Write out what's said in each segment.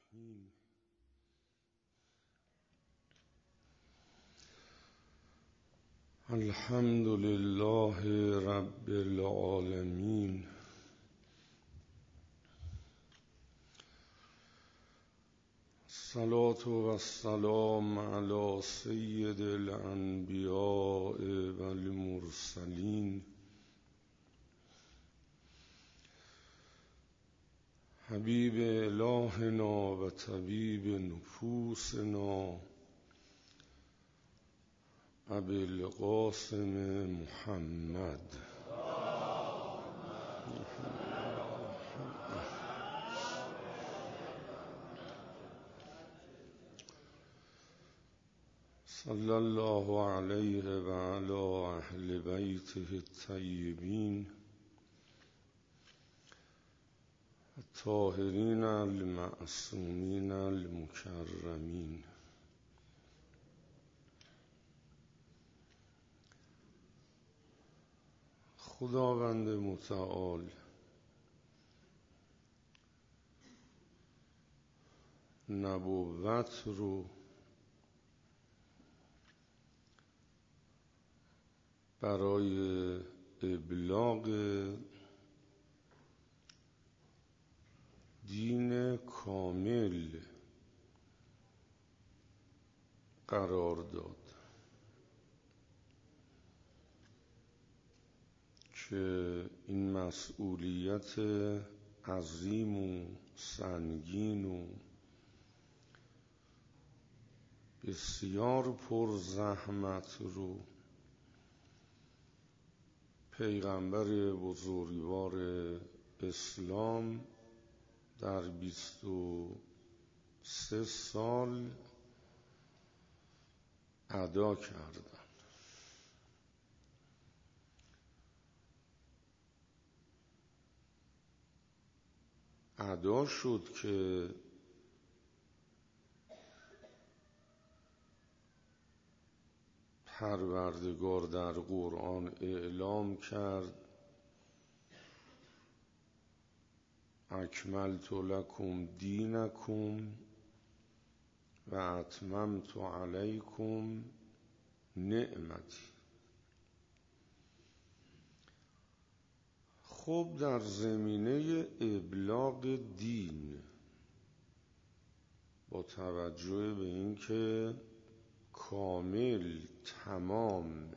الرحیم. الحمد لله رب العالمین. الصلاة و السلام علی سید الانبیاء و المرسلین حبیب الهنا و طبیب نفوسنا ابی القاسم محمد صلی الله علیه و علی اهل بیته الطیبین الطاهرین المعصومین المکرمین. خداوند متعال نبوت رو برای ابلاغ دین کامل قرار داد که این مسئولیت عظیم و سنگین و بسیار پر زحمت رو پیغمبر بزرگوار اسلام در 23 سال ادا کردند. ادا شد که پروردگار در قرآن اعلام کرد اکملت لکم دینکم و اتممت علیکم نعمتی. خب در زمینه ابلاغ دین با توجه به اینکه کامل تمام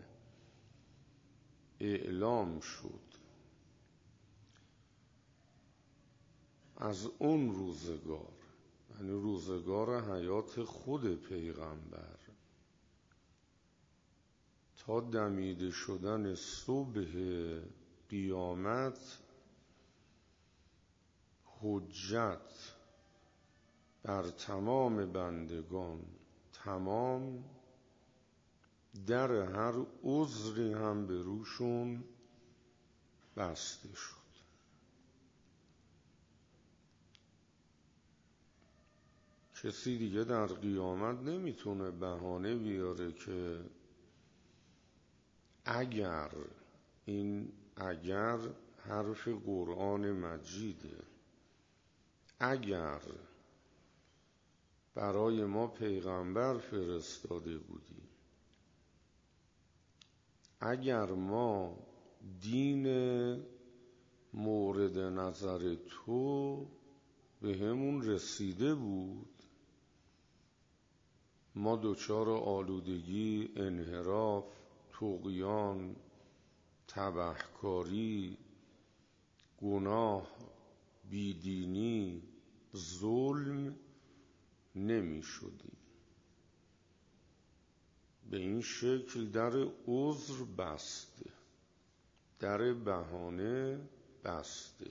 اعلام شد از اون روزگار، یعنی روزگار حیات خود پیغمبر تا دمیده شدن صبح قیامت، حجت بر تمام بندگان تمام، در هر عذری هم به روشون بسته شد. کسی دیگه در قیامت نمیتونه بهانه بیاره که اگر، این اگر حرف قرآن مجیده، اگر برای ما پیغمبر فرستاده بودی، اگر ما دین مورد نظر تو به همون رسیده بود، ما دچار آلودگی، انحراف، طغیان، تبهکاری، گناه، بیدینی، ظلم نمی شدیم. به این شکل در عذر بسته، در بهانه بسته.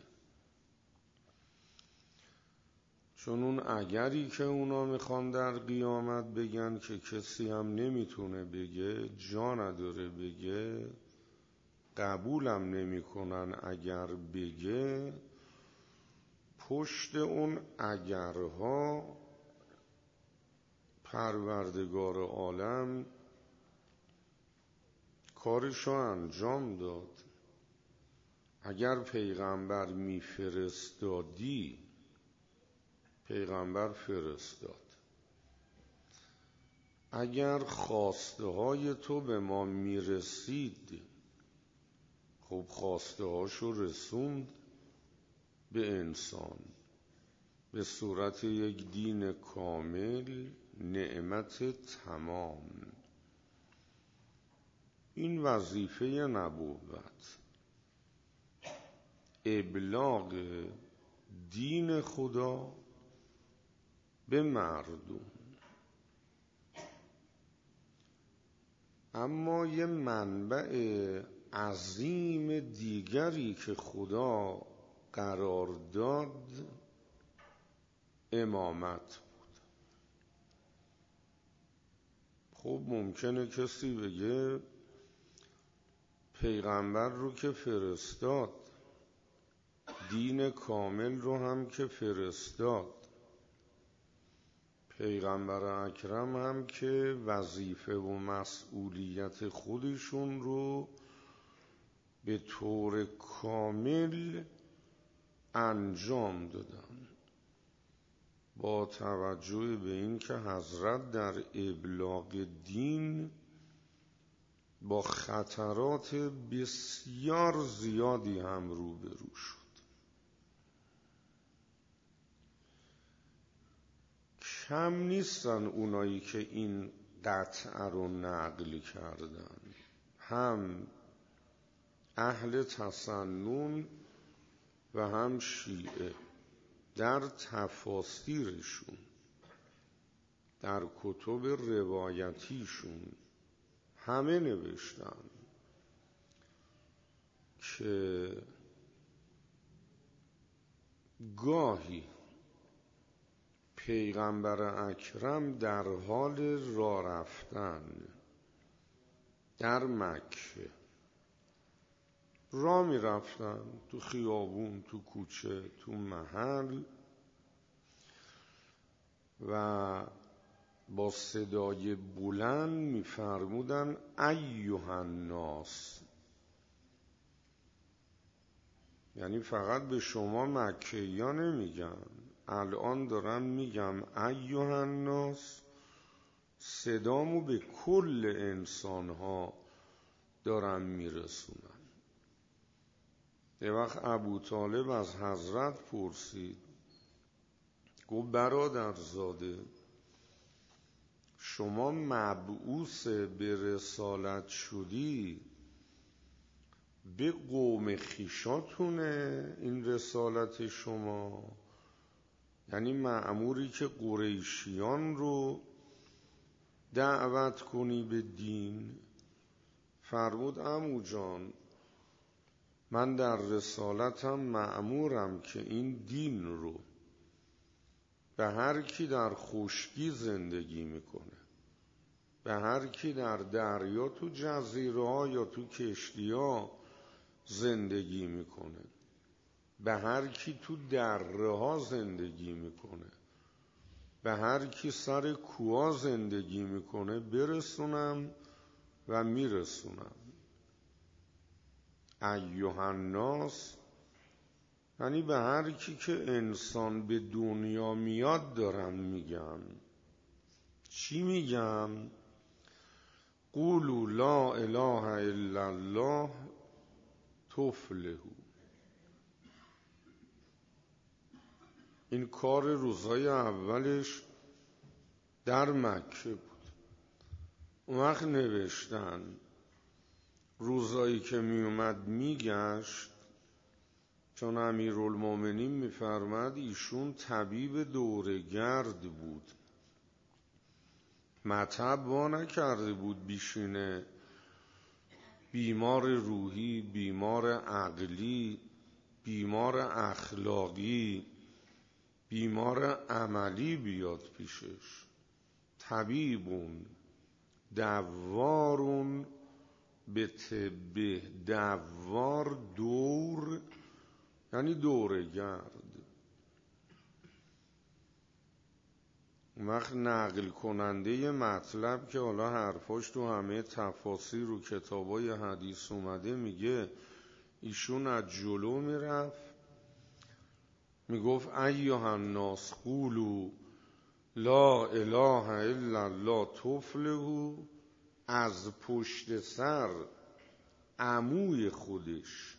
چون اون اگری که اونا میخوان در قیامت بگن که کسی هم نمیتونه بگه، جا نداره بگه، قبولم نمیکنن اگر بگه، پشت اون اگرها پروردگار عالم کارشو انجام داد. اگر پیغمبر میفرستادی، پیغمبر فرستاد. اگر خواسته های تو به ما میرسید، خب خواسته هاشو رسوند به انسان به صورت یک دین کامل، نعمت تمام. این وظیفه نبوت، ابلاغ دین خدا به مردم. اما یه منبع عظیم دیگری که خدا قرار داد امامت بود. خب ممکنه کسی بگه پیغمبر رو که فرستاد، دین کامل رو هم که فرستاد، پیغمبر اکرم هم که وظیفه و مسئولیت خودشون رو به طور کامل انجام دادن، با توجه به این که حضرت در ابلاغ دین با خطرات بسیار زیادی هم روبرو شد. کم نیستن اونایی که این قطعه رو نقل کردن، هم اهل تسنن و هم شیعه، در تفاسیرشون، در کتب روایتیشون همه نوشتن که گاهی پیغمبر اکرم در حال راه رفتن در مکه راه می رفتن، تو خیابون، تو کوچه، تو محل، و با صدای بلند می فرمودن ایها الناس، یعنی فقط به شما مکه‌یا نمیگم، الان دارم میگم ایها الناس، صدامو به کل انسانها دارم میرسونم. یه وقت ابوطالب از حضرت پرسید، گفت برادرزاده شما مبعوث به رسالت شدی، به قوم خویشاتونه این رسالت شما؟ یعنی مأموری که قریشیان رو دعوت کنی به دین؟ فرمود عمو جان، من در رسالتم مأمورم که این دین رو به هر کی در خشکی زندگی میکنه، به هر کی در دریا تو جزیره ها یا تو کشتی ها زندگی میکنه، به هر کی تو دره ها زندگی میکنه، به هر کی سر کوها زندگی میکنه برسونم و میرسونم. ایها الناس یعنی به هر کی که انسان به دنیا میاد دارم میگم. چی میگم؟ قولوا لا اله الا الله تفلحوا. این کار روزهای اولش در مکه بود. اون وقت نوشتن روزایی که می اومد میگشت، چون امیرالمومنین میفرماد ایشون طبیب دورگرد بود، مطب وا نکرده بود بیشینه، بیمار روحی، بیمار عقلی، بیمار اخلاقی، بیمار عملی بیاد پیشش. طبیبون دوارون به طب، دوار دور یعنی دورگرد. وقت نقل کننده مطلب که حالا حرفاش تو همه تفاسیر و کتابای حدیث اومده، میگه ایشون از جلو میرفت میگفت ایها الناس قولوا لا اله الا الله تفلحوا، از پشت سر عموی خودش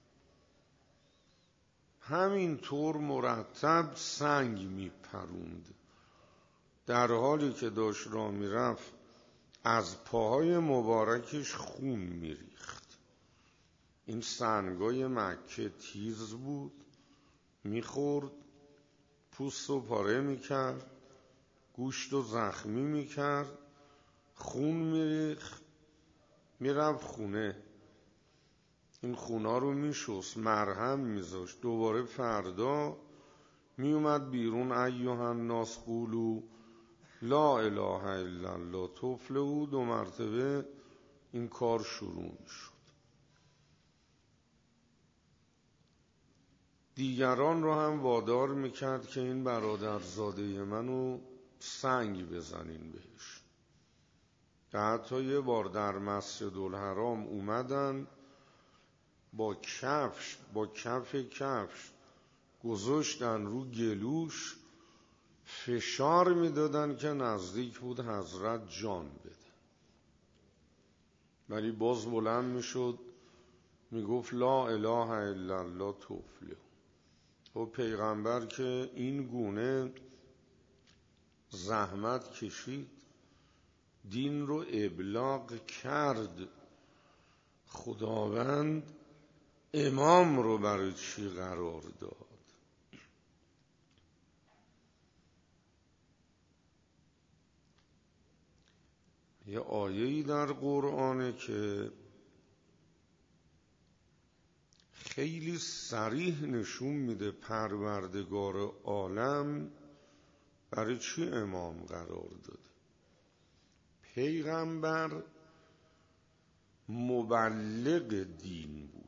همینطور مرتب سنگ میپروند، در حالی که داشت راه میرفت از پاهای مبارکش خون میریخت. این سنگای مکه تیز بود، میخورد، پوست و پاره میکرد، گوشت و زخمی میکرد، خون میریخت، میرفت خونه، این خونا رو میشست، مرهم میذاشت، دوباره فردا میومد بیرون ایها الناس قولوا لا اله الا الله تفلحوا، 2 مرتبه این کار شروع میشد. دیگران رو هم وادار میکرد که این برادرزاده منو سنگ بزنین بهش. حتی یه بار در مسجد الحرام اومدن با کف کفش گذاشتن رو گلوش، فشار میدادن که نزدیک بود حضرت جان بده، ولی باز بلند میشد میگفت لا اله الا الله تفلح. و پیغمبر که این گونه زحمت کشید، دین رو ابلاغ کرد، خداوند امام رو برای چی قرار داد؟ یه آیه‌ای در قرآنه که خیلی صریح نشون میده پروردگار عالم برای چی امام قرار داده. پیغمبر مبلغ دین بود،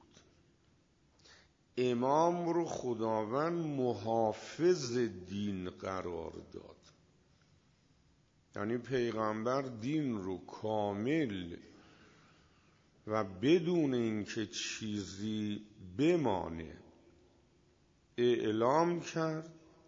امام رو خداوند محافظ دین قرار داد. یعنی پیغمبر دین رو کامل و بدون اینکه چیزی بمانه اعلام کرد.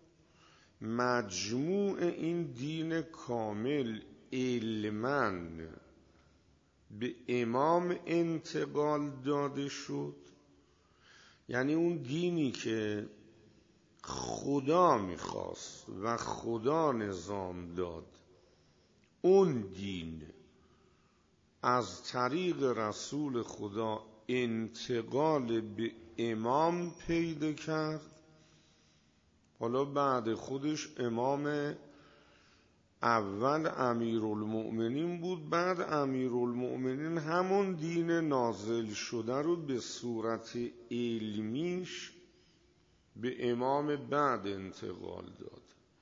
مجموع این دین کامل علماً به امام انتقال داده شد. یعنی اون دینی که خدا میخواست و خدا نظام داد، اون دین از طریق رسول خدا انتقال به امام پیدا کرد. حالا بعد خودش امام اول امیرالمؤمنین بود، بعد امیرالمؤمنین همون دین نازل شده رو به صورت علمیش به امام بعد انتقال داد.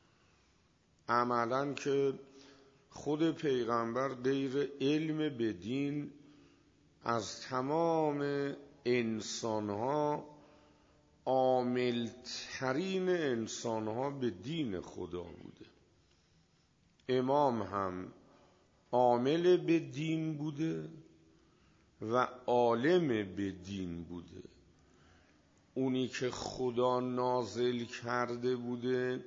عملاً که خود پیغمبر غیر علم به دین از تمام انسانها عاملترین انسانها به دین خدا بوده. امام هم عامل به دین بوده و عالم به دین بوده. اونی که خدا نازل کرده بوده،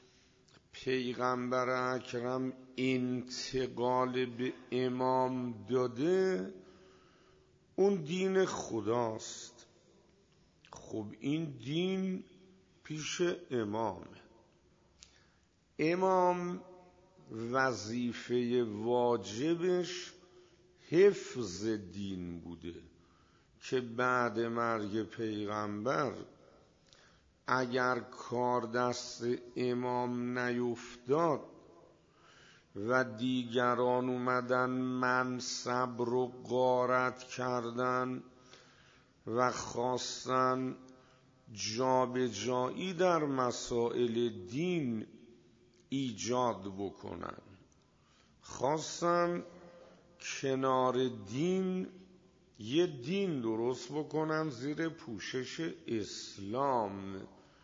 پیغمبر اکرم انتقال به امام داده، اون دین خداست. خب این دین پیش امامه. امام وظیفه واجبش حفظ دین بوده که بعد مرگ پیغمبر اگر کار دست امام نیفتاد و دیگران اومدن منصب رو غارت کردن و خواستن جابجایی در مسائل دین ایجاد بکنن، خواستن کنار دین یه دین درست بکنن زیر پوشش اسلام،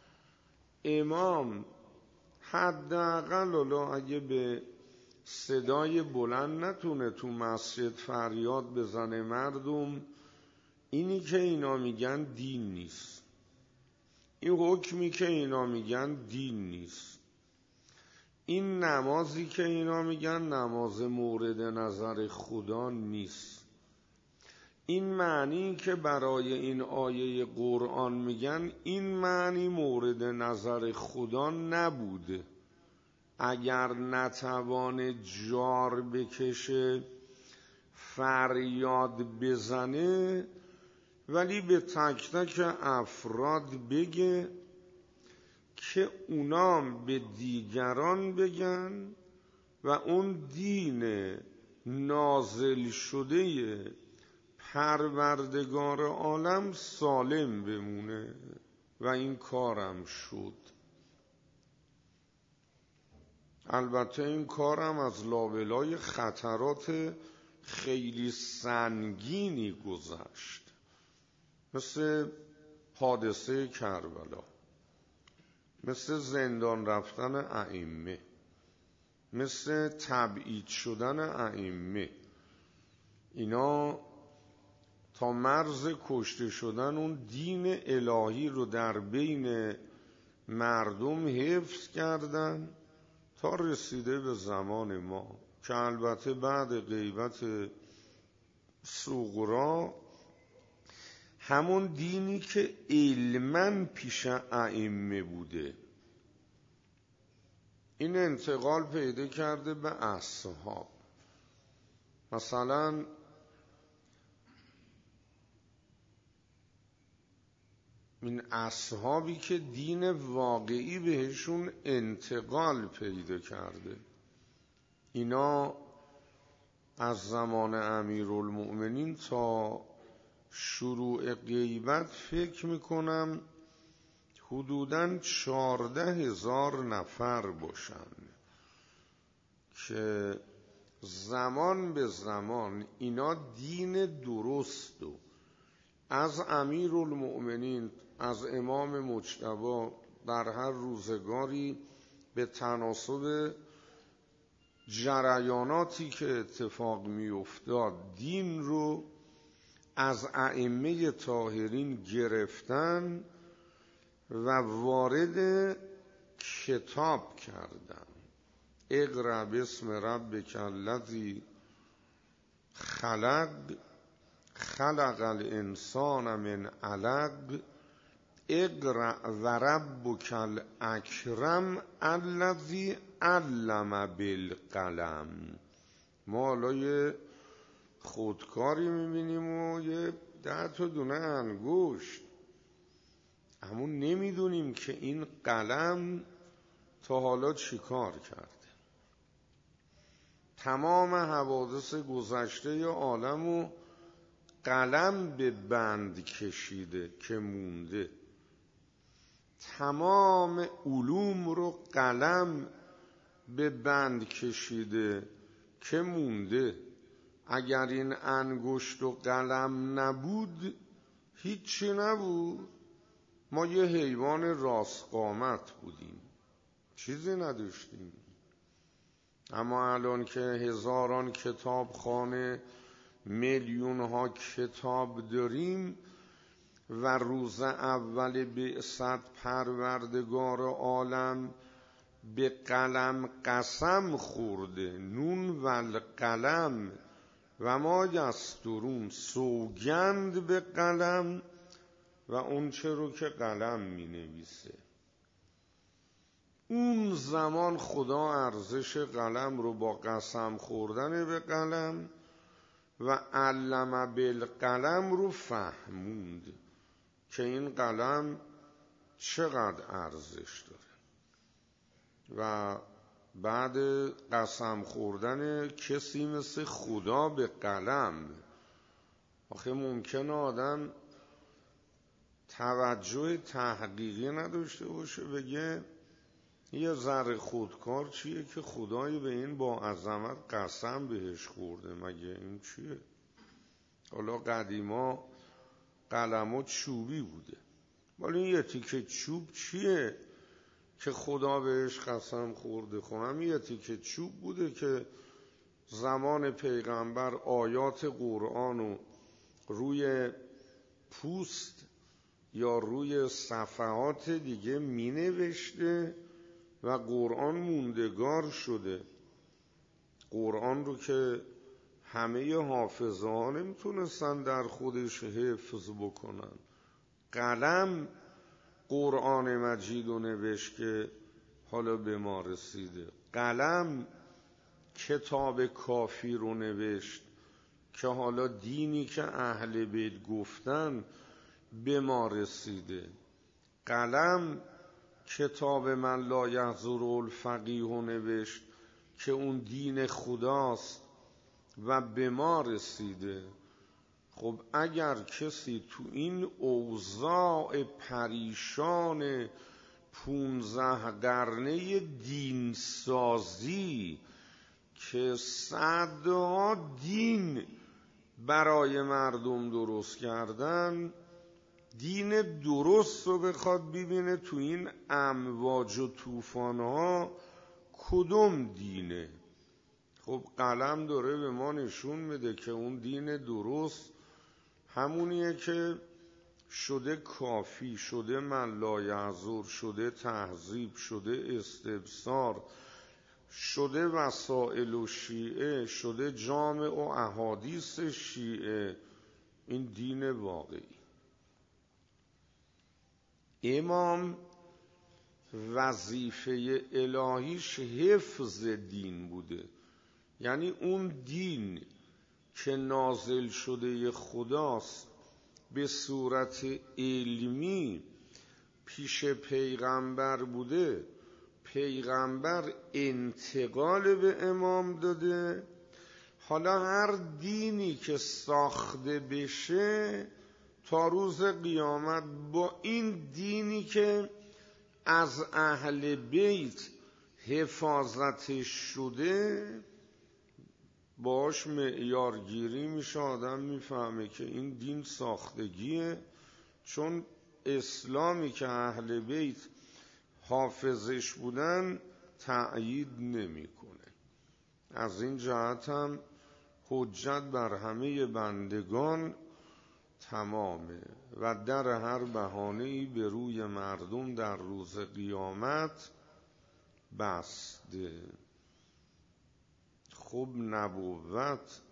امام حداقل اگه به صدای بلند نتونه تو مسجد فریاد بزنه مردم اینی که اینا میگن دین نیست، این حکمی که اینا میگن دین نیست. این نمازی که اینا میگن نماز مورد نظر خدا نیست. این معنی که برای این آیه قرآن میگن این معنی مورد نظر خدا نبوده. اگر نتوانه جار بکشه فریاد بزنه ولی به تک تک افراد بگه که اونام به دیگران بگن و اون دین نازل شده پروردگار عالم سالم بمونه و این کارم شد. البته این کارم از لابلای خطرات خیلی سنگینی گذشت، مثل حادثه کربلا، مثل زندان رفتن ائمه، مثل تبعید شدن ائمه. اینا تا مرز کشته شدن اون دین الهی رو در بین مردم حفظ کردن تا رسیده به زمان ما که البته بعد غیبت صغرا همون دینی که علماً پیش ائمه بوده این انتقال پیدا کرده به اصحاب. مثلا این اصحابی که دین واقعی بهشون انتقال پیدا کرده، اینا از زمان امیرالمؤمنین تا شروع غیبت فکر میکنم حدوداً 14,000 نفر باشن که زمان به زمان اینا دین درست و از امیرالمؤمنین، از امام مجتبی در هر روزگاری به تناسب جریاناتی که اتفاق می افتاد دین رو از ائمه طاهرین گرفتن و وارد کتاب کردن. اقرأ باسم ربک الذی خلق الانسان من علق اقرأ و ربک الاکرم الذی علم بالقلم. ما حالا یه خودکاری میبینیم و یه 10 تا دونه انگشت، اما نمیدونیم که این قلم تا حالا چی کار کرده. تمام حوادث گذشته عالم و قلم به بند کشیده که مونده، تمام علوم رو قلم به بند کشیده که مونده. اگر این انگشت و قلم نبود هیچی نبود، ما یه حیوان راست قامت بودیم، چیزی نداشتیم. اما الان که هزاران کتابخانه، میلیون ها کتاب داریم و روز اول بعثت پروردگار عالم به قلم قسم خورده، نون و القلم و ما یسطرون، سوگند به قلم و اون چه رو که قلم می نویسه. اون زمان خدا ارزش قلم رو با قسم خوردن به قلم و علم بالقلم رو فهموند که این قلم چقدر ارزش داره. و بعد قسم خوردن کسی مثل خدا به قلم، آخه ممکنه آدم توجه تحقیقی نداشته باشه، بگه یه ذره خودکار چیه که خدای به این با عظمت قسم بهش خورده، مگه این چیه؟ حالا قدیما قلم‌ها چوبی بوده، ولی این یه تیکه چوب چیه که خدا بهش قسم خورده؟ خونم یه تیکه چوب بوده که زمان پیغمبر آیات قرآن رو روی پوست یا روی صفحات دیگه می نوشته و قرآن موندگار شده. قرآن رو که همه حافظه ها نمیتونستن در خودش حفظ بکنن. قلم قرآن مجید رو نوشت که حالا به ما رسیده. قلم کتاب کافی رو نوشت که حالا دینی که اهل بیت گفتن به ما رسیده. قلم کتاب من لا یحضر الفقیه رو نوشت که اون دین خداست و به ما رسیده. خب اگر کسی تو این اوضاع پریشان 15 قرنه دینسازی که صدها دین برای مردم درست کردن، دین درست رو بخواد ببینه تو این امواج و طوفان‌ها کدوم دینه. خب قلم داره به ما نشون میده که اون دین درست همونیه که شده کافی، شده من لا یحضر، شده تهذیب، شده استبصار، شده وسائل و شیعه، شده جامع و احادیث شیعه. این دین واقعی. امام وظیفه الهیش حفظ دین بوده، یعنی اون دین که نازل شده خداست به صورت علمی پیش پیغمبر بوده، پیغمبر انتقال به امام داده. حالا هر دینی که ساخته بشه تا روز قیامت با این دینی که از اهل بیت حفاظتش شده باش معیارگیری میشه. آدم میفهمه که این دین ساختگیه، چون اسلامی که اهل بیت حافظش بودن تأیید نمیکنه. از این جهت هم حجت بر همه بندگان تمامه و در هر بهانه‌ای به روی مردم در روز قیامت بسته. خب نبوت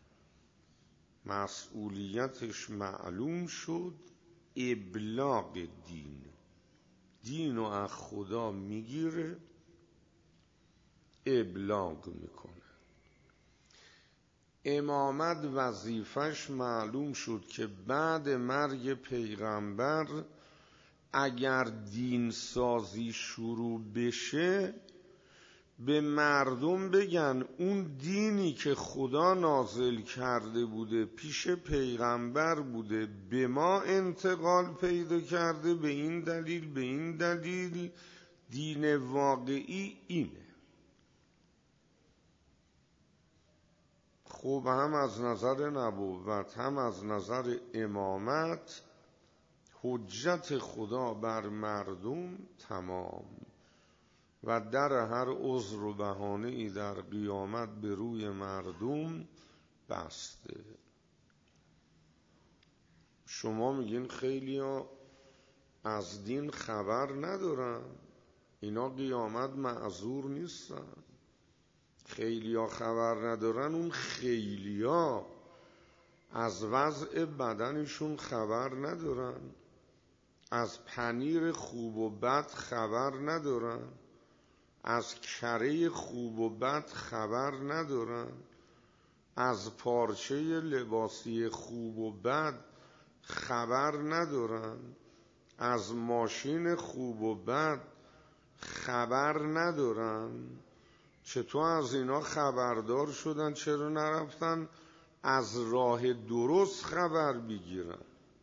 مسئولیتش معلوم شد، ابلاغ دین رو از خدا میگیره، ابلاغ میکنه. امامت وظیفش معلوم شد که بعد مرگ پیغمبر اگر دین سازی شروع بشه به مردم بگن اون دینی که خدا نازل کرده بوده پیش پیغمبر بوده به ما انتقال پیدا کرده، به این دلیل دین واقعی اینه. خب هم از نظر نبوت هم از نظر امامت حجت خدا بر مردم تمام و در هر عذر و بهانه‌ای در قیامت به روی مردم بسته. شما میگین خیلیا از دین خبر ندارن، اینا قیامت معذور نیستن. خیلیا خبر ندارن، اون خیلیا از وضع بدنشون خبر ندارن، از پنیر خوب و بد خبر ندارن، از کره خوب و بد خبر ندارن، از پارچه لباسی خوب و بد خبر ندارن، از ماشین خوب و بد خبر ندارن. چطور از اینا خبردار شدن؟ چرا نرفتن از راه درست خبر بگیرن؟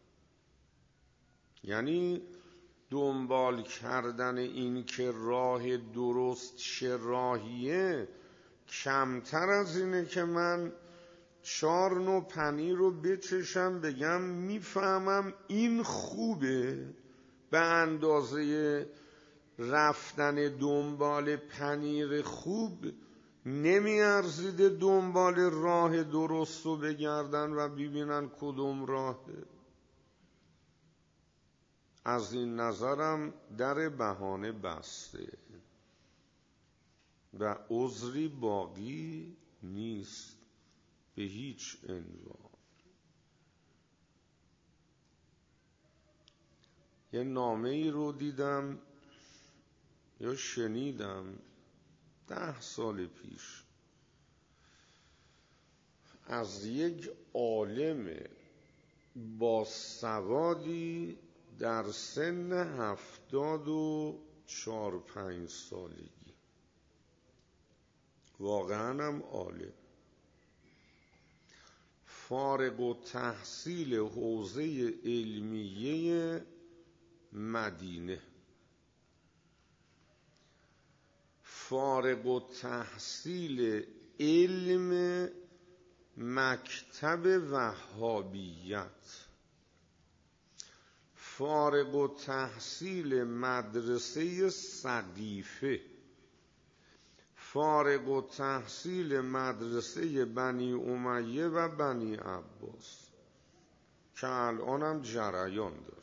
یعنی دنبال کردن این که راه درست چه راهیه کمتر از اینه که من 4 نوع پنیر رو بچشم بگم میفهمم این خوبه، به اندازه رفتن دنبال پنیر خوب نمیارزیده دنبال راه درست رو بگردن و ببینن کدوم راهه. از این نظرم در بهانه بسته و عذری باقی نیست به هیچ عنوان. یه نامه ای رو دیدم یا شنیدم 10 سال پیش از یک عالم با سوادی در سن 74-75 سالگی، واقعا هم عالم، فارغ التحصیل حوزه علمیه مدینه، فارغ التحصیل علم مکتب وهابیت، فارغ التحصیل مدرسه سقیفه، فارغ التحصیل مدرسه بنی امیه و بنی عباس که الان هم جریان داره.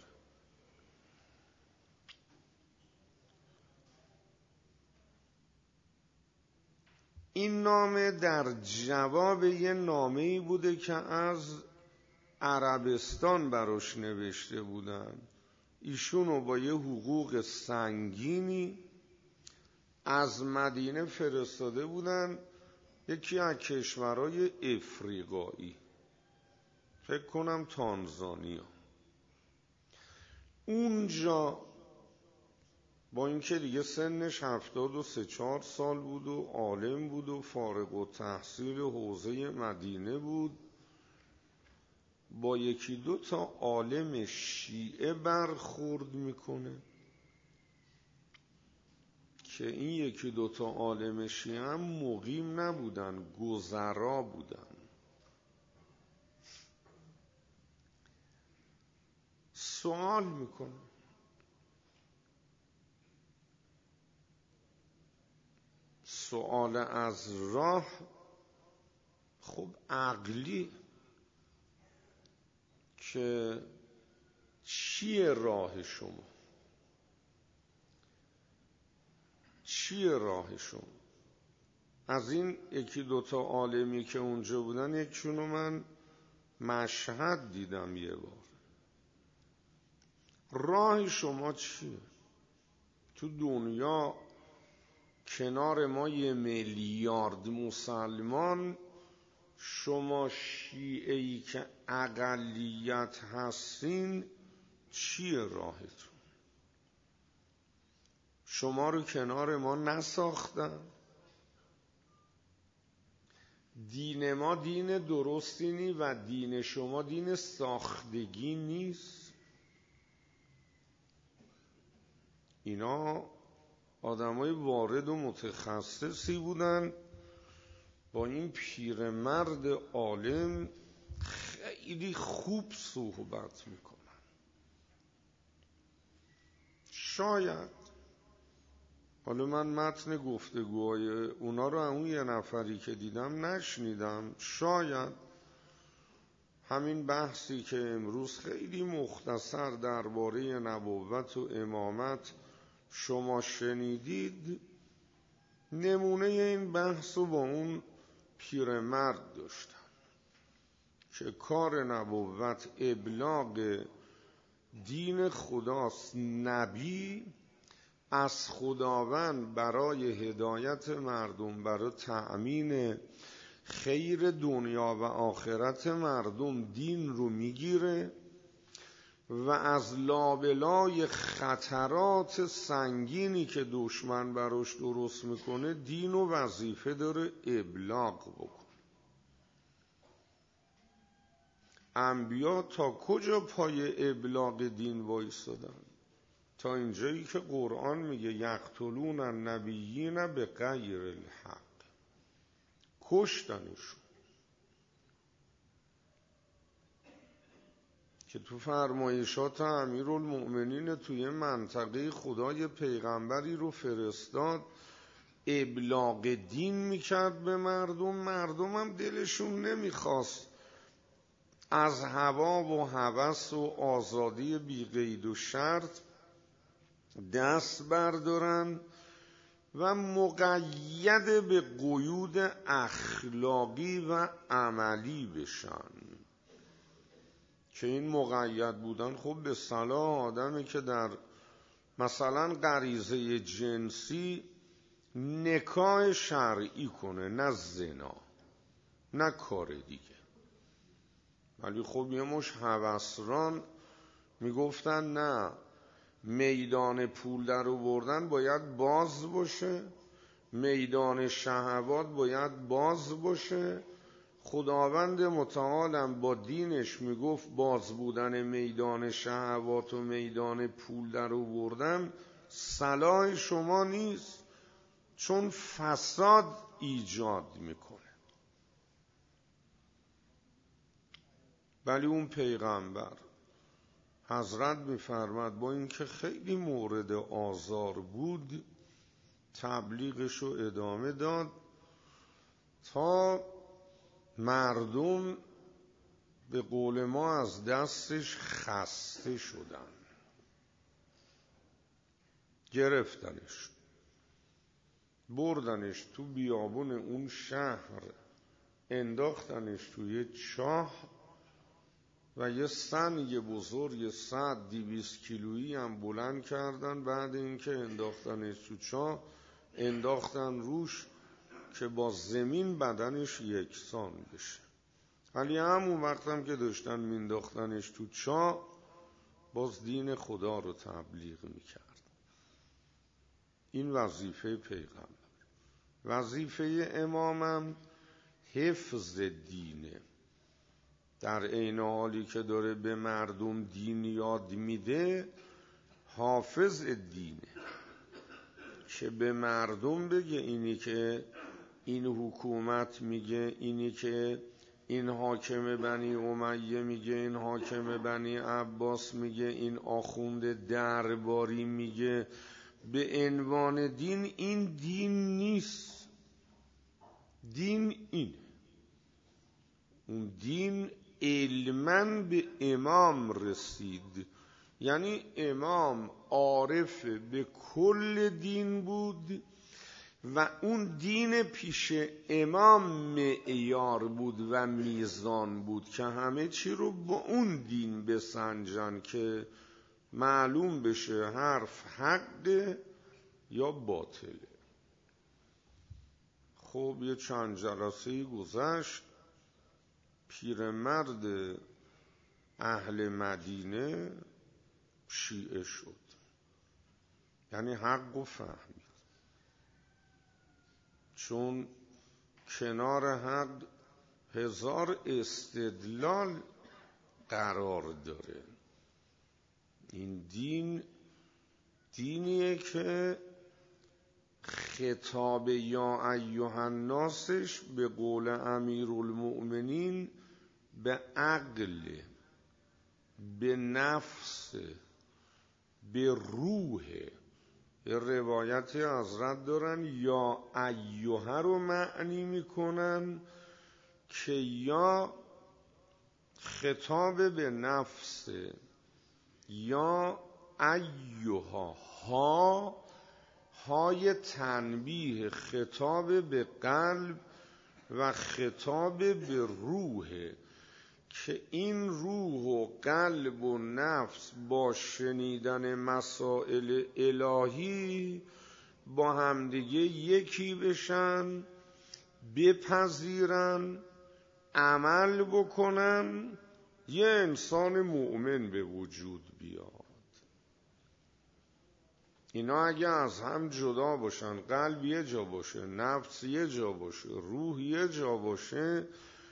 این نامه در جواب یه نامه‌ای بوده که از عربستان براش نوشته بودن. ایشونو با یه حقوق سنگینی از مدینه فرستاده بودن یکی از کشورهای افریقایی، فکر کنم تانزانیا. اونجا با اینکه دیگه سنش 73-74 سال بود و عالم بود و فارغ التحصیل حوزه مدینه بود، با 1-2 تا عالم شیعه برخورد میکنه که این 1-2 تا عالم شیعه هم مقیم نبودن، گذرا بودن. سوال میکنه سوال از راه، خب عقلی، که چیه راه شما؟ چیه راه شما؟ از این 1-2 تا عالمی که اونجا بودن یکشونو من مشهد دیدم یه بار. راه شما چیه؟ تو دنیا کنار ما 1 میلیارد مسلمان، شما شیعه‌ای که اقلیت هستین، چیه راهتون؟ شما رو کنار ما نساختن؟ دین ما دین درستی نی و دین شما دین ساختگی نیست. اینا آدمای وارد و متخصصی بودن، با این پیرمرد عالم خیلی خوب صحبت میکنن. شاید، حالا من متن گفتگوهای اونا رو اون یه نفری که دیدم نشنیدم، شاید همین بحثی که امروز خیلی مختصر درباره نبوت و امامت شما شنیدید، نمونه این بحث رو با اون پیرمرد داشتم که کار نبوت ابلاغ دین خداست. نبی از خداوند برای هدایت مردم، برای تأمین خیر دنیا و آخرت مردم دین رو میگیره و از لابلای خطرات سنگینی که دشمن براش درست میکنه دین و وظیفه داره ابلاغ بکنه. انبیا تا کجا پای ابلاغ دین وایسادن؟ تا اینجایی که قرآن میگه یقتلون النبیین به غیر الحق، کشتنشون. که تو فرمایشات امیرالمؤمنین توی منطقه خدای پیغمبری رو فرستاد ابلاغ دین میکرد به مردم، مردم هم دلشون نمیخواست از هوا و هوس و آزادی بی قید و شرط دست بردارن و مقید به قیود اخلاقی و عملی بشن. که این مقید بودن خب به صلاح آدمی که در مثلا غریزه جنسی نکاح شرعی کنه، نه زنا، نه کار دیگه. ولی خب یه مش هوسران میگفتن نه، میدان پول در آوردن باید باز باشه، میدان شهوات باید باز باشه. خداوند متعالم با دینش میگفت باز بودن میدان شهوات و میدان پول در آوردن صلاح شما نیست، چون فساد ایجاد میکنه. ولی اون پیغمبر حضرت میفرماد با اینکه خیلی مورد آزار بود تبلیغش رو ادامه داد تا مردم به قول ما از دستش خسته شدن، گرفتنش، بردنش تو بیابون اون شهر، انداختنش توی چاه و یه سنگ بزرگ 100-200 کیلویی هم بلند کردن. بعد اینکه انداختنش تو چاه انداختن روش که با زمین بدنش یکسان بشه. ولی همون وقتم که داشتن مینداختنش تو چاه باز دین خدا رو تبلیغ میکرد. این وظیفه پیغمبر. وظیفه امامم حفظ دینه. در عین حالی که داره به مردم دین یاد میده، حافظ دینه که به مردم بگه اینی که این حکومت میگه، اینی که این حاکم بنی امیه میگه، این حاکم بنی عباس میگه، این آخوند درباری میگه به عنوان دین، این دین نیست. دین این، اون دین علماً به امام رسید، یعنی امام عارف به کل دین بود و اون دین پیش امام معیار بود و میزان بود که همه چی رو با اون دین بسنجن که معلوم بشه حرف حق یا باطله. خب یه چند جلسه گذشت، پیرمرد اهل مدینه شیعه شد، یعنی حق و فهمید، چون کنار حق 1000 استدلال قرار داره. این دین دینیه که خطاب یا ایها الناسش به قول امیرالمؤمنین به عقل، به نفس، به روح. روایتی حضرت دارن یا ایها رو معنی میکنن که یا خطاب به نفس، یا ایها های تنبیه، خطاب به قلب و خطاب به روح، که این روح و قلب و نفس با شنیدن مسائل الهی با همدیگه یکی بشن، بپذیرن، عمل بکنن، یه انسان مؤمن به وجود بیاد. اینا اگه از هم جدا باشن، قلب یه جا باشه، نفس یه جا باشه، روح یه جا باشه،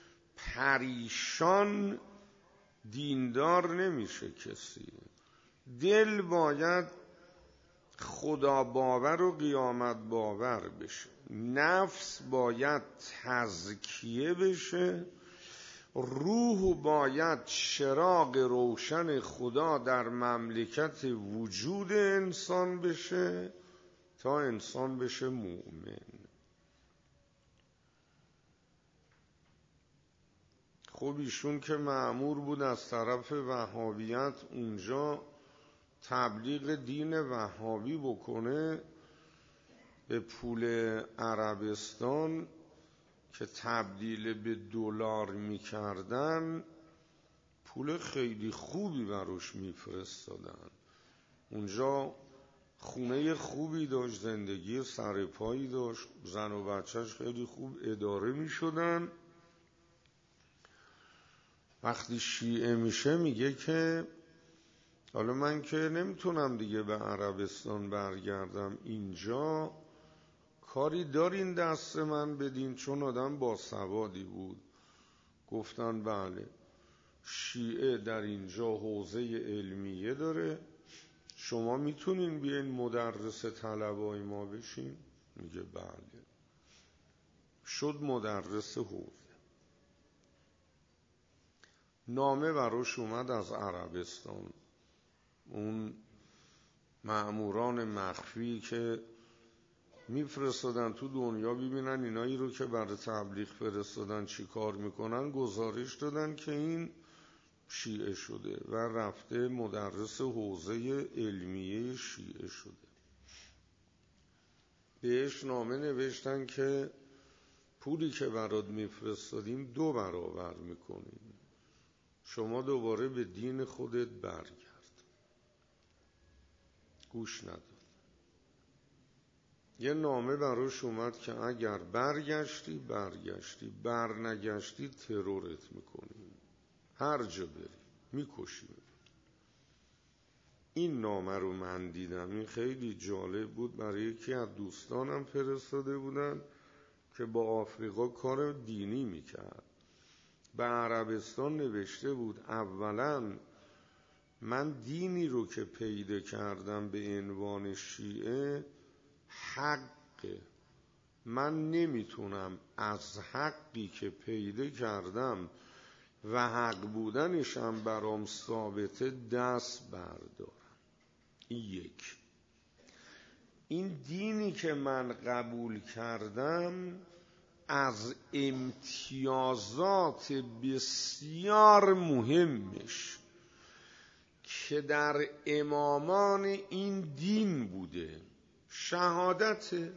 پریشان دیندار نمیشه کسی. دل باید خدا باور و قیامت باور بشه، نفس باید تزکیه بشه، روح باید چراغ روشن خدا در مملکت وجود انسان بشه تا انسان بشه مؤمن. خب خب ایشون که مأمور بود از طرف وهابیت اونجا تبلیغ دین وهابی بکنه، به پول عربستان که تبدیل به دلار میکردن پول خیلی خوبی براش میفرستادن. اونجا خونه خوبی داشت، زندگی سرپایی داشت، زن و بچهش خیلی خوب اداره میشدن. وقتی شیعه میشه میگه که حالا من که نمیتونم دیگه به عربستان برگردم، اینجا کاری دارین دست من بدین؟ چون آدم باسوادی بود. گفتن بله، شیعه در اینجا حوزه علمیه داره، شما میتونین بیاین مدرس طلبای ما بشین؟ میگه بله. شد مدرس حوزه. نامه براش اومد از عربستان، اون مأموران مخفی که میفرستادن تو دنیا ببینن اینایی رو که برای تبلیغ فرستادن چی کار میکنن، گزارش دادن که این شیعه شده و رفته مدرس حوزه علمیه شیعه شده. بهش نامه نوشتن که پولی که برات میفرستادیم 2 برابر میکنیم، شما دوباره به دین خودت برگرد. گوش نداد. یه نامه براش اومد که اگر برگشتی برنگشتی ترورت میکنیم، هر جا بری میکشیم. این نامه رو من دیدم، این خیلی جالب بود، برای یکی از دوستانم فرستاده بودن که با آفریقا کار دینی میکرد. به عربستان نوشته بود اولا من دینی رو که پیدا کردم به عنوان شیعه حقه، من نمیتونم از حقی که پیدا کردم و حق بودنشم برام ثابته دست بردارم. این یک. این دینی که من قبول کردم از امتیازات بسیار مهمش که در امامان این دین بوده شهادته.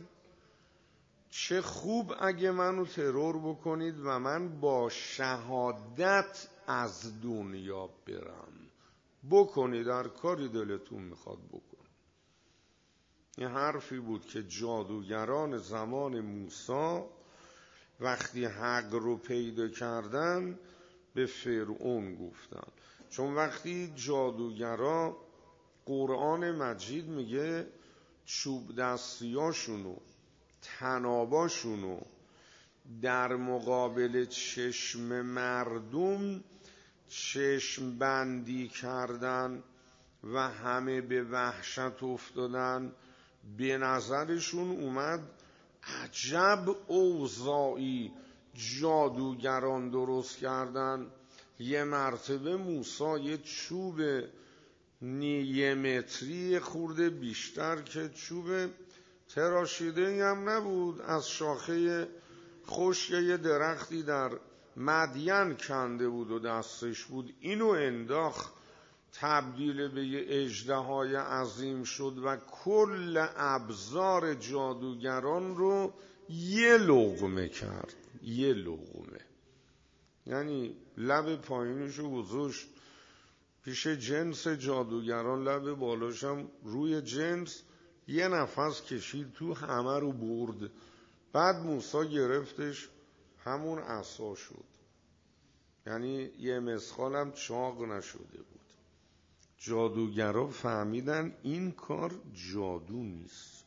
چه خوب اگه منو ترور بکنید و من با شهادت از دنیا برم. بکنید هر کاری دلتون میخواد بکن. این حرفی بود که جادوگران زمان موسی وقتی حق رو پیدا کردن به فرعون گفتن. چون وقتی جادوگرا، قرآن مجید میگه چوب دستیاشونو تناباشونو در مقابل چشم مردم چشم بندی کردن و همه به وحشت افتادن. به نظرشون اومد عجب اوضاعی جادوگران درست کردن. یه مرتبه موسی یه چوب 1 متری خورده بیشتر که چوب تراشیده هم نبود، از شاخه خشک یه درختی در مدین کنده بود و دستش بود، اینو انداخت، تبدیل به یه اژدهای عظیم شد و کل ابزار جادوگران رو یه لقمه کرد. یه لقمه، یعنی لب پایینشو گذاشت پیش جنس جادوگران، لب بالاشم روی جنس، یه نفس کشید تو، همه رو برد. بعد موسی گرفتش، همون عصا شد، یعنی یه مسخالم چاق نشده بود. جادوگرا فهمیدن این کار جادو نیست،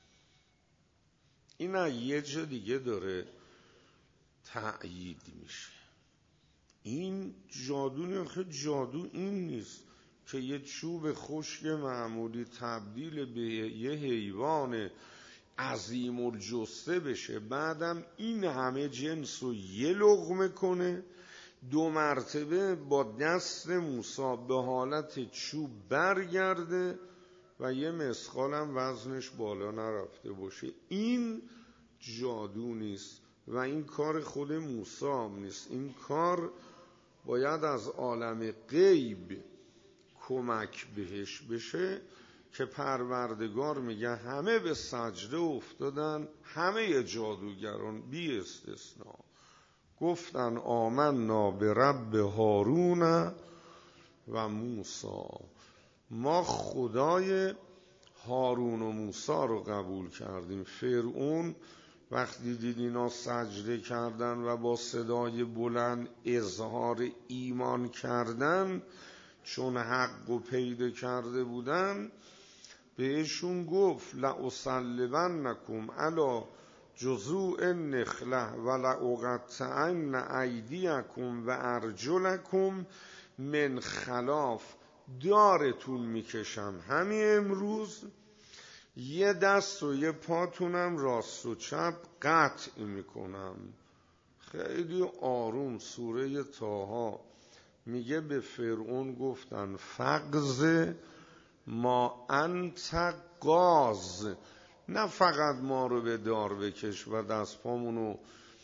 این از یه جا دیگه داره تأیید میشه. این جادو نیست، جادو این نیست که یه چوب خشک معمولی تبدیل به یه حیوان عظیم الجثه بشه، بعدم این همه جنس رو یه لقمه کنه، 2 مرتبه با دست موسی به حالت چوب برگرده و یه مسخالم وزنش بالا نرفته باشه. این جادو نیست و این کار خود موسی هم نیست، این کار باید از عالم غیب کمک بهش بشه که پروردگار میگه همه به سجده افتادن، همه جادوگران بی استثناء گفتن آمنا به رب هارون و موسی، ما خدای هارون و موسی رو قبول کردیم. فرعون وقتی دید اینا سجده کردن و با صدای بلند اظهار ایمان کردن، چون حق رو پیدا کرده بودن، بهشون گفت لأصلبنکم علی جذوع النخله ولأقطعن ایدیکم و ارجلکم من خلاف. دارتون میکشم همین امروز، یه دست و یه پاتونم راست و چپ قطع میکنم. خیلی آروم سوره طه میگه به فرعون گفتن فقز ما انت قاز، نه فقط ما رو به دار بکش و دست پامونو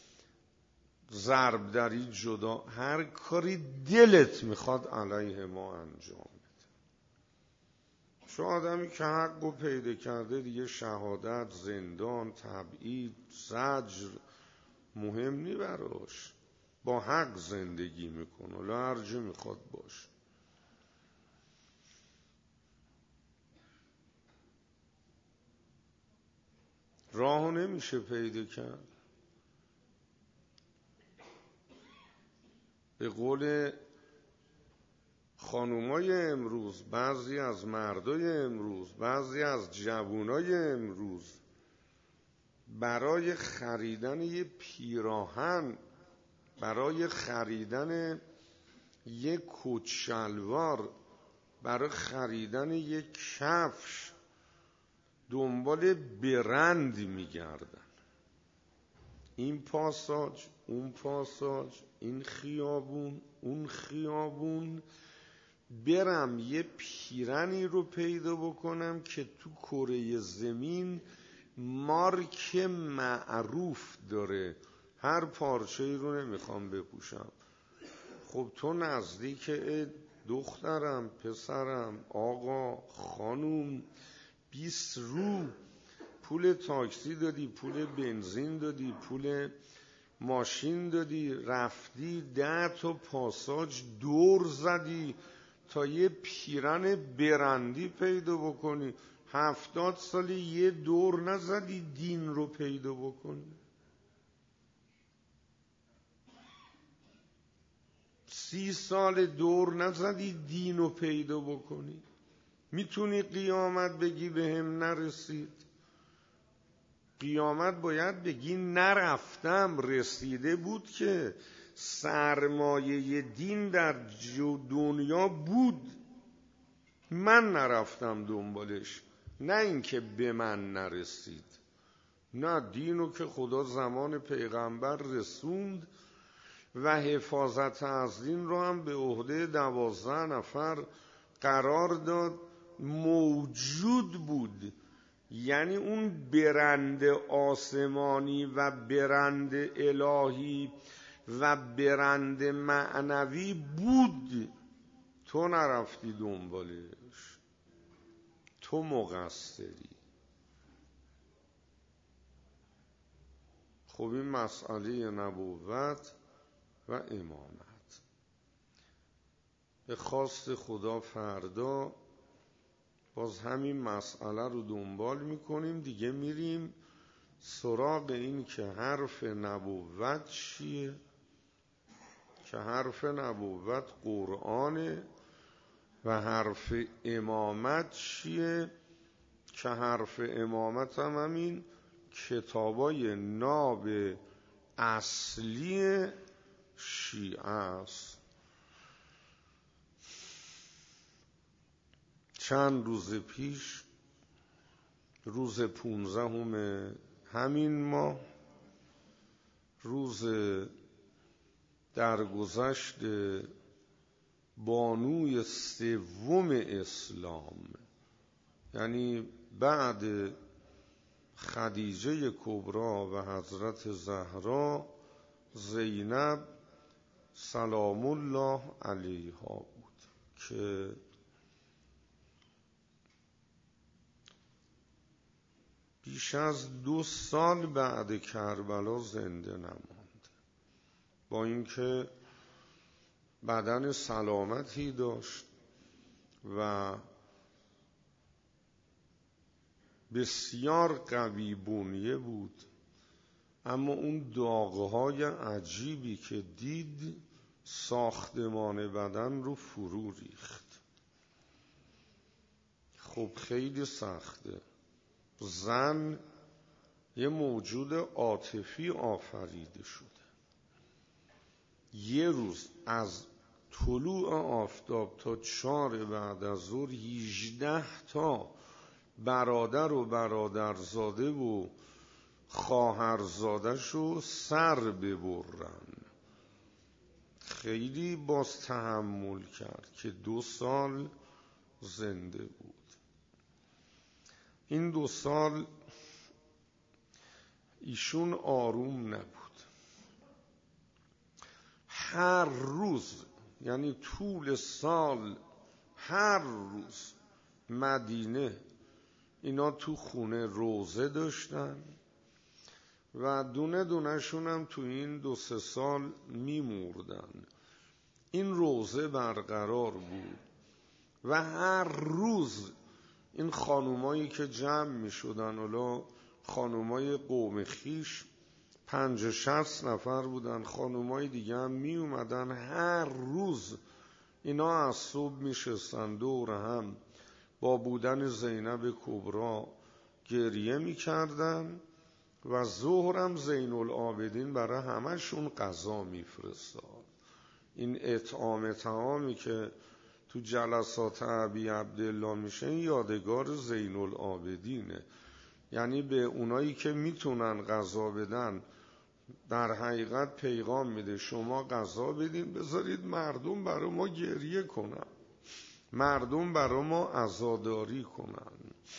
ضرب دری جدا، هر کاری دلت میخواد علیه ما انجام بده. چون آدمی که حق رو پیدا کرده دیگه شهادت، زندان، تبعید، زجر مهم نی براش، با حق زندگی میکنه ولی هر جا میخواد باشه. راهو نمیشه پیدا کرد. به قول خانومای امروز، بعضی از مردای امروز، بعضی از جوانای امروز برای خریدن یه پیراهن، برای خریدن یه کت شلوار، برای خریدن یه کفش دنبال برند میگردن. این پاساژ، اون پاساژ، این خیابون، اون خیابون، برم یه پیرنی رو پیدا بکنم که تو کره زمین مارک معروف داره، هر پارچه‌ای رو نمیخوام بپوشم. خب تو نزدیک دخترم، پسرم، آقا، خانوم، 20 رو پول تاکسی دادی، پول بنزین دادی، پول ماشین دادی، رفتی 10 تا پاساژ دور زدی تا یه پیرن برندی پیدا بکنی. 70 سالی یه دور نزدی دین رو پیدا بکنی. 30 سال دور نزدی دین رو پیدا بکنی. میتونی قیامت بگی به هم نرسید؟ قیامت باید بگی نرفتم، رسیده بود که سرمایه دین در دنیا بود، من نرفتم دنبالش، نه اینکه به من نرسید. نه، دینو که خدا زمان پیغمبر رسوند و حفاظت از دین رو هم به عهده 12 نفر قرار داد، موجود بود. یعنی اون برند آسمانی و برند الهی و برند معنوی بود، تو نرفتی دنبالش، تو مقصری. خب این مسئله نبوت و امامت به خواست خدا فردا باز همین مسئله رو دنبال میکنیم دیگه، میریم سراغ این که حرف نبوت چیه، که حرف نبوت قرآنه، و حرف امامت چیه، که حرف امامت هم همین کتابای ناب اصلی شیعه است. چند روز پیش، روز 15 همین ماه، روز درگذشت بانوی 3 اسلام، یعنی بعد خدیجه کبری و حضرت زهرا، زینب سلام الله علیها بود که بیش از 2 سال بعد کربلا زنده نماند، با اینکه بدن سلامتی داشت و بسیار قوی بنیه بود، اما اون داغ‌های عجیبی که دید ساختمان بدن رو فرو ریخت. خب خیلی سخته. زن یه موجود عاطفی آفریده شده. یه روز از طلوع آفتاب تا 4 بعد از ظهر 18 تا برادر و برادرزاده و خواهرزاده‌شو سر ببرن. خیلی باز تحمل کرد که 2 سال زنده بود. این 2 سال ایشون آروم نبود. هر روز، یعنی طول سال، هر روز مدینه اینا تو خونه روزه داشتن و دونه دونه شون هم تو این 2-3 سال میموردن. این روزه برقرار بود و هر روز این خانومایی که جمع می شدن، حالا خانومای قوم خیش 50-60 نفر بودن، خانومای دیگه هم می اومدن، هر روز اینا از صبح می شستن دور هم، با بودن زینب کبرا گریه می کردن و ظهرم زین العابدین برای همشون غذا می فرستاد. این اطعام طعامی که تو جلسات ابی عبدالله میشه یادگار زین العابدینه، یعنی به اونایی که میتونن غذا بدن در حقیقت پیغام میده شما غذا بدین، بذارید مردم برای ما گریه کنن، مردم برای ما عزاداری کنن.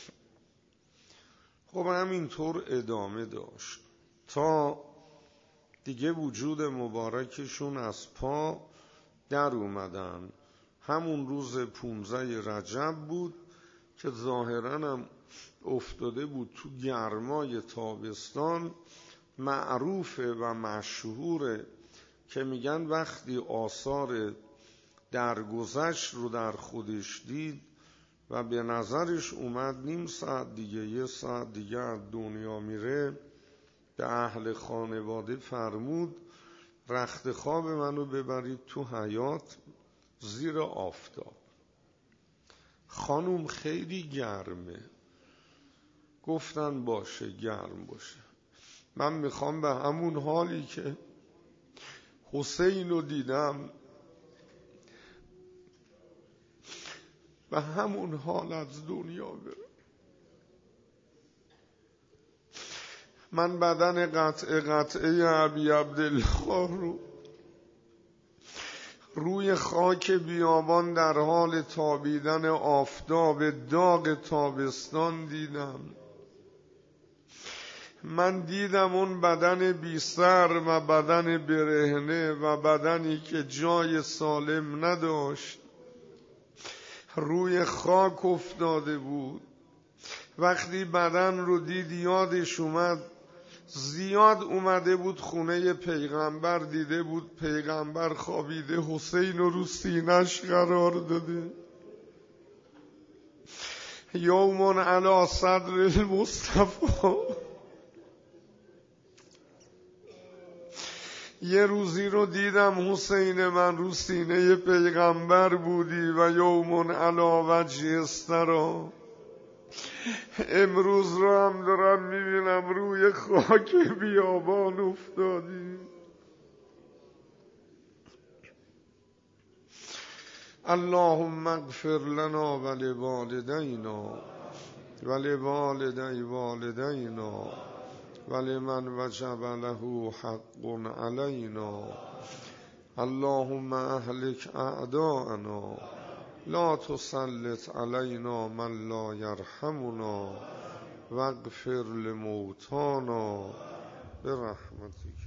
خب همینطور ادامه داشت تا دیگه وجود مبارکشون از پا در اومدن. همون روز 15 رجب بود که ظاهراً هم افتاده بود تو گرمای تابستان. معروفه و مشهوره که میگن وقتی آثار درگذشت رو در خودش دید و به نظرش اومد 1/2 ساعت دیگه 1 ساعت دیگه از دنیا میره، به اهل خانواده فرمود رخت خواب منو ببرید تو حیاط زیر آفتاب. خانوم خیلی گرمه. گفتن باشه گرم باشه، من میخوام به همون حالی که حسین رو دیدم به همون حال از دنیا برم. من بدن قطعه ابی عبدالله رو روی خاک بیابان در حال تابیدن آفتاب داغ تابستان دیدم. من دیدم اون بدن بی سر و بدن برهنه و بدنی که جای سالم نداشت روی خاک افتاده بود. وقتی بدن رو دید یادش اومد زیاد اومده بود خونه پیغمبر، دیده بود پیغمبر خوابیده، حسین رو سینش قرار داده. یوم علی صدر المصطفی، یه روزی رو دیدم حسین من رو سینه پیغمبر بودی و یوم علی وجه استرا. امروز رو هم دارم میبینم روی خاک بیابان افتادی. اللهم اغفر لنا ولوالدینا ولوالدی والدینا ولمن وجب له حق علینا. اللهم اهلک اعداءنا لا تسلط علینا من لا یرحمنا واغفر لموتانا برحمتک.